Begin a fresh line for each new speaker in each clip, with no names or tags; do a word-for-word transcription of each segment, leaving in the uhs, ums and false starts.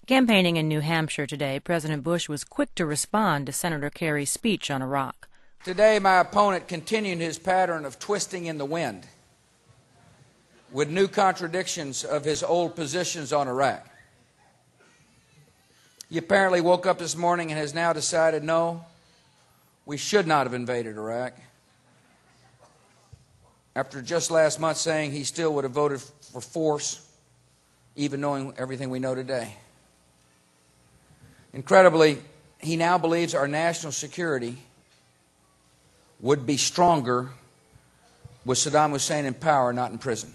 Campaigning in New Hampshire today, President Bush was quick to respond to Senator Kerry's speech on Iraq.
Today, my opponent continued his pattern of twisting in the wind with new contradictions of his old positions on Iraq. He apparently woke up this morning and has now decided, no, we should not have invaded Iraq, after just last month saying he still would have voted for force, even knowing everything we know today. Incredibly, he now believes our national security would be stronger with Saddam Hussein in power, not in prison.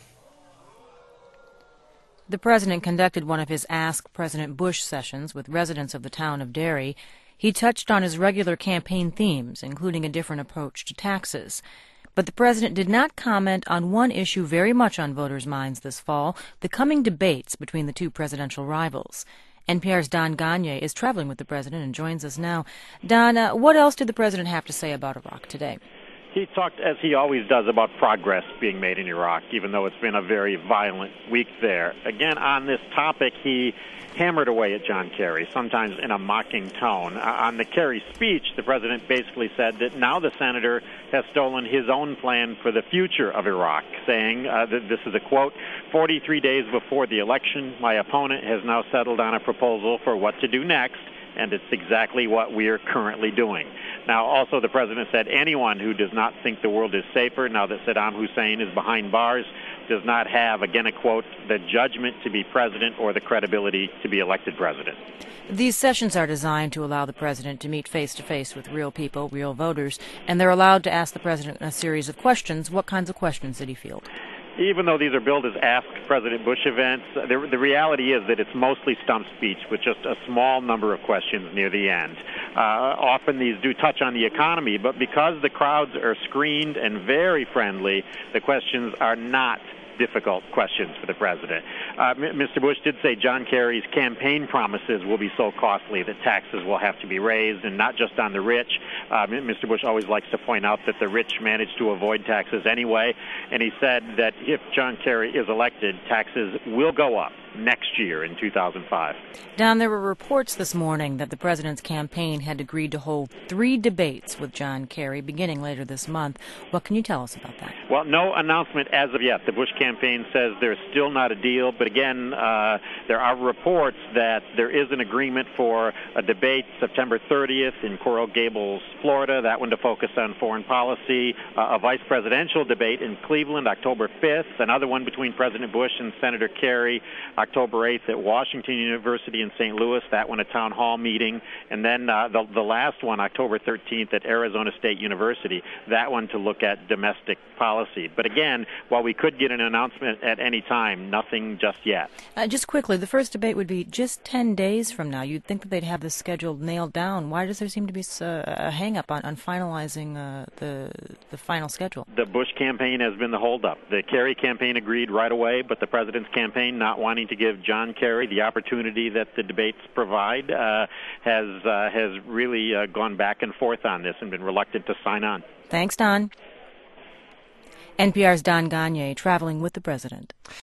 The president conducted one of his Ask President Bush sessions with residents of the town of Derry. He touched on his regular campaign themes, including a different approach to taxes. But the president did not comment on one issue very much on voters' minds this fall, the coming debates between the two presidential rivals. N P R's Don Gonyea is traveling with the president and joins us now. Don, uh, what else did the president have to say about Iraq today?
He talked, as he always does, about progress being made in Iraq, even though it's been a very violent week there. Again, on this topic, he hammered away at John Kerry, sometimes in a mocking tone. Uh, on the Kerry speech, the president basically said that now the senator has stolen his own plan for the future of Iraq, saying, uh, that this is a quote, forty-three days before the election, my opponent has now settled on a proposal for what to do next, and it's exactly what we are currently doing. Now, also, the president said anyone who does not think the world is safer now that Saddam Hussein is behind bars does not have, again a quote, the judgment to be president or the credibility to be elected president.
These sessions are designed to allow the president to meet face-to-face with real people, real voters, and they're allowed to ask the president a series of questions. What kinds of questions did he field?
Even though these are billed as Ask President Bush events, the, the reality is that it's mostly stump speech with just a small number of questions near the end. Uh, often these do touch on the economy, but because the crowds are screened and very friendly, the questions are not difficult questions for the president. Uh, Mister Bush did say John Kerry's campaign promises will be so costly that taxes will have to be raised, and not just on the rich. Uh, Mister Bush always likes to point out that the rich manage to avoid taxes anyway, and he said that if John Kerry is elected, taxes will go up next year in two thousand five.
Don, there were reports this morning that the president's campaign had agreed to hold three debates with John Kerry beginning later this month. What can you tell us about that?
Well, no announcement as of yet. The Bush campaign says there's still not a deal, but again, uh, there are reports that there is an agreement for a debate September thirtieth in Coral Gables, Florida, that one to focus on foreign policy, uh, a vice presidential debate in Cleveland October fifth, another one between President Bush and Senator Kerry October eighth at Washington University in Saint Louis, that one a town hall meeting, and then uh, the, the last one, October thirteenth at Arizona State University, that one to look at domestic policy. But again, while we could get an announcement at any time, nothing just yet.
Uh, just quickly, the first debate would be just ten days from now. You'd think that they'd have this schedule nailed down. Why does there seem to be a hang-up on, on finalizing uh, the, the final schedule?
The Bush campaign has been the holdup. The Kerry campaign agreed right away, but the president's campaign not wanting to give John Kerry the opportunity that the debates provide uh, has uh, has really uh, gone back and forth on this and been reluctant to sign on.
Thanks, Don. N P R's Don Gonyea traveling with the president.